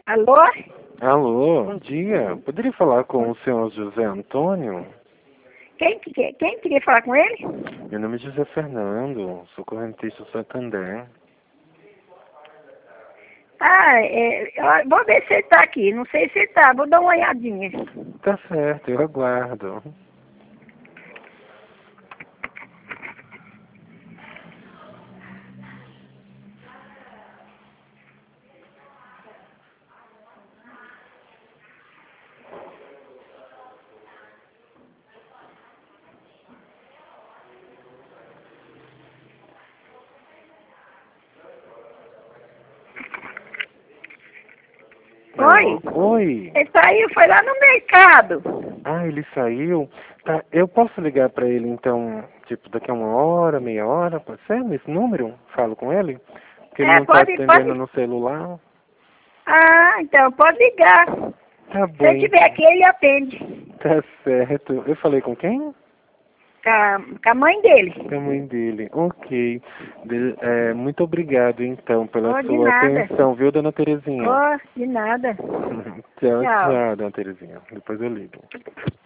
Alô? Alô, bom dia. Poderia falar com o senhor José Antônio? Quem queria falar com ele? Meu nome é José Fernando, sou correntista do Santander. Vou ver se ele tá aqui. Não sei se ele tá, vou dar uma olhadinha. Tá certo, eu aguardo. Oi? Oi. Ele saiu, foi lá no mercado. Ah, ele saiu? Tá, eu posso ligar pra ele então, tipo, daqui a uma hora, meia hora, pode ser? Nesse número? Falo com ele? Porque ele não tá atendendo no celular. Ah, então pode ligar. Tá Se ele bom, estiver aqui, ele atende. tá certo. Eu falei com quem? Com a mãe dele. Com a mãe dele. Ok. Muito obrigado, então, pela Oh, de sua nada. atenção, viu, dona Terezinha? Oh, de nada. Tchau, Tchau. tchau, dona Terezinha. Depois eu ligo.